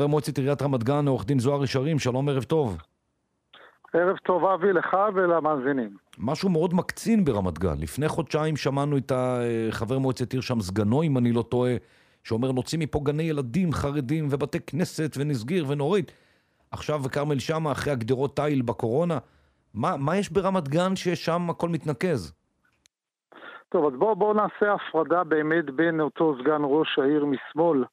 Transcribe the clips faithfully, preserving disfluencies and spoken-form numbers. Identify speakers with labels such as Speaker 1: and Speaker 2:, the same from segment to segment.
Speaker 1: חבר מועצת עיריית רמת גן, עורך דין זוהר ישרים, שלום, ערב טוב.
Speaker 2: ערב טוב אבי, לך ולמאזינים.
Speaker 1: משהו מאוד מקצין ברמת גן. לפני חודשיים שמענו את חבר מועצת עיר שם, סגנו אם אני לא טועה, שאומר נוציא מפה גני ילדים חרדים ובתי כנסת ונסגיר ונוריד. עכשיו כרמל שמה אחרי הגדרות תיל בקורונה. מה, מה יש ברמת גן ששם הכל מתנקז?
Speaker 2: טוב, אז בואו בוא נעשה הפרדה באמת בין אותו סגן ראש העיר משמאל,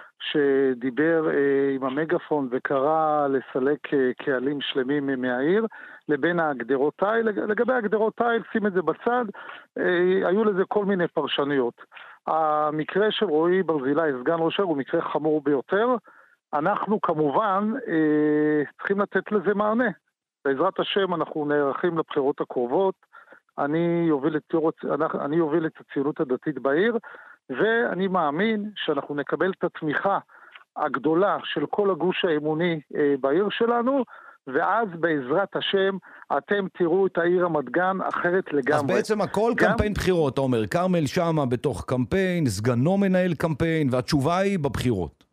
Speaker 2: שדיבר אה, עם המגפון וקרא לסלק אה, קהלים שלמים מהעיר, לבין הגדרות תיל. לגבי הגדרות תיל, שים את זה בצד, אה, היו לזה כל מיני פרשנויות. המקרה של רועי ברזילי, סגן ראש העיר, הוא מקרה חמור ביותר. אנחנו כמובן אה, צריכים לתת לזה מענה. בעזרת השם אנחנו נערכים לבחירות הקרובות, אני אוביל את, אני אוביל את הציונות הדתית בעיר, ואני מאמין שאנחנו נקבל את התמיכה הגדולה של כל הגוש האמוני אה, בעיר שלנו, ואז בעזרת השם אתם תראו את העיר רמת גן אחרת לגמרי.
Speaker 1: אז בעצם הכל גם... קמפיין בחירות, אתה אומר, כרמל שמה בתוך קמפיין, סגנו מנהל קמפיין, והתשובה היא בבחירות.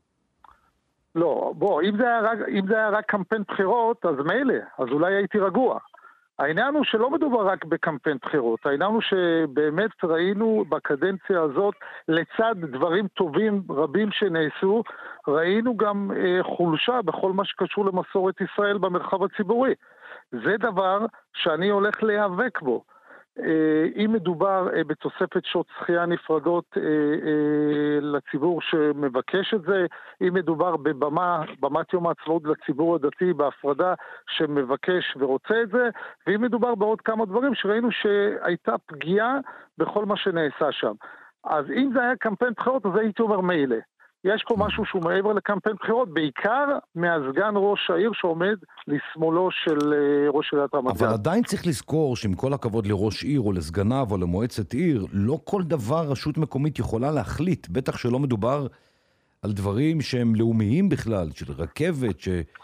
Speaker 2: לא, בוא, אם זה היה רק, אם זה היה רק קמפיין בחירות, אז מילא, אז אולי הייתי רגוע. העניין הוא שלא מדובר רק בקמפיין בחירות, העניין הוא שבאמת ראינו בקדנציה הזאת, לצד דברים טובים רבים שנעשו, ראינו גם אה, חולשה בכל מה שקשור למסורת ישראל במרחב הציבורי. זה דבר שאני הולך להיאבק בו. אם מדובר בתוספת שעות שחייה נפרדות לציבור שמבקש את זה, אם מדובר בבמה, במת יום העצמאות לציבור הדתי בהפרדה שמבקש ורוצה את זה, ואם מדובר בעוד כמה דברים שראינו שהייתה פגיעה בכל מה שנעשה שם. אז אם זה היה קמפיין בחירות, אז הייתי אומר מילא. יש פה משהו שהוא מעבר לקמפיין בחירות, בעיקר מהסגן ראש העיר שעומד לשמאלו של ראש עיריית רמת גן.
Speaker 1: אבל עדיין צריך לזכור שעם כל הכבוד לראש עיר או לסגניו או למועצת עיר, לא כל דבר רשות מקומית יכולה להחליט, בטח שלא מדובר על דברים שהם לאומיים בכלל, של רכבת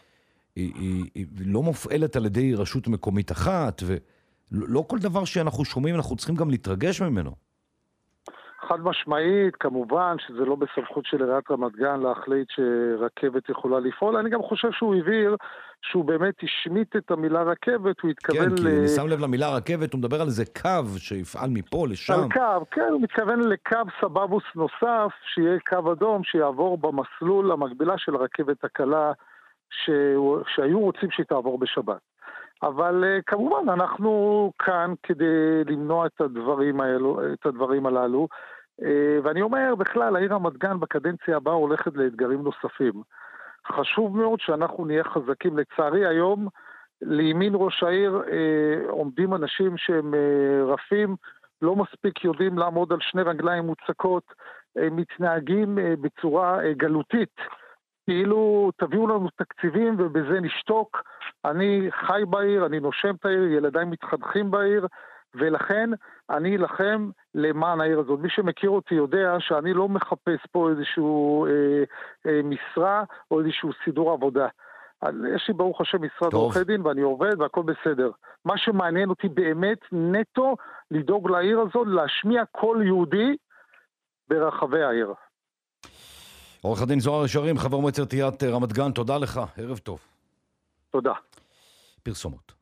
Speaker 1: שלא מופעלת על ידי רשות מקומית אחת, ולא כל דבר שאנחנו שומעים אנחנו צריכים גם להתרגש ממנו.
Speaker 2: חד משמעית, כמובן שזה לא בסמכות של עיריית רמת גן להחליט שרכבת יכולה לפעול. אני גם חושב שהוא הבהיר שהוא באמת השמיט את המילה רכבת, הוא התכוון
Speaker 1: כן,
Speaker 2: ל...
Speaker 1: כי אני שם לב למילה רכבת, הוא מדבר על איזה קו שיפעל מפה לשם.
Speaker 2: על קו, כן, הוא מתכוון לקו סבבוס נוסף, שיהיה קו אדום, שיעבור במסלול המקבילה של הרכבת הקלה, ש... שהיו רוצים שהיא תעבור בשבת. אבל כמובן אנחנו כאן כדי למנוע את הדברים האלו, את הדברים הללו, ואני אומר בכלל, העיר רמת גן בקדנציה הבאה הולכת לאתגרים נוספים. חשוב מאוד שאנחנו נהיה חזקים. לצערי היום, לימין ראש העיר עומדים אנשים שהם רפים, לא מספיק יודעים לעמוד על שני רגליים מוצקות, מתנהגים בצורה גלותית, כאילו תביאו לנו תקציבים ובזה נשתוק. אני חי בעיר, אני נושם את העיר, ילדיי מתחנכים בעיר, ולכן אני אלחם למען העיר הזאת. מי שמכיר אותי יודע שאני לא מחפש פה איזשהו אה, אה, משרה או איזשהו סידור עבודה. יש לי ברוך השם משרד עורכי דין ואני עובד והכל בסדר. מה שמעניין אותי באמת נטו לדאוג לעיר הזאת, להשמיע כל יהודי ברחבי העיר.
Speaker 1: עורך הדין זוהר ישרים, חבר מועצת עיריית רמת גן, תודה לך, ערב טוב.
Speaker 2: תודה.
Speaker 1: פרסומות.